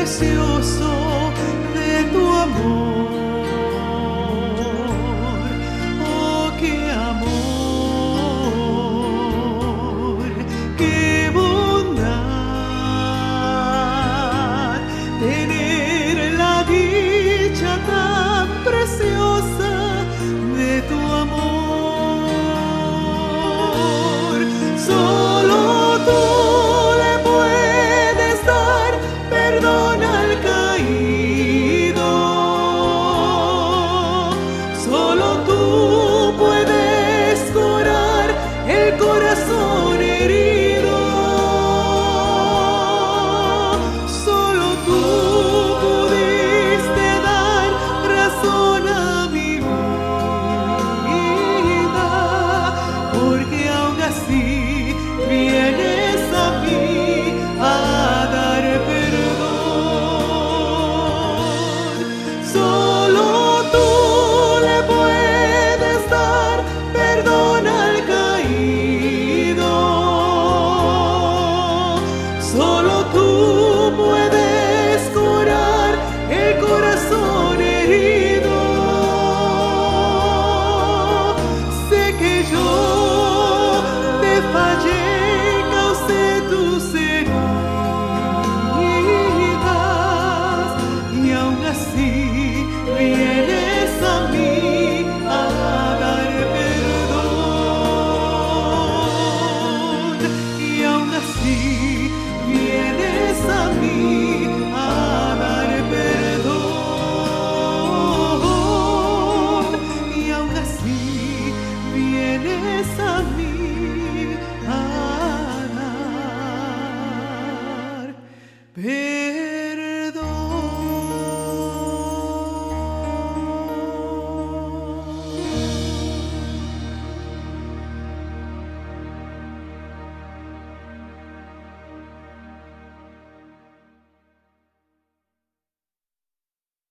precioso de tu amor. Oh, qué amor, qué bondad, tener la dicha tan preciosa de tu amor. Solo tú le puedes dar perdón al caído. Solo tú puedes curar el corazón herido. Solo tú pudiste dar razón a mi vida, porque aún así vienes a mí a dar perdón. Solo tú le puedes dar perdón al caído. Solo tú puedes curar el corazón herido. Sé que yo te fallé, causé tus heridas, y aún así vienes a mí a dar perdón. Y aún así vienes a mí a dar perdón. Y aún así vienes a mí a dar perdón.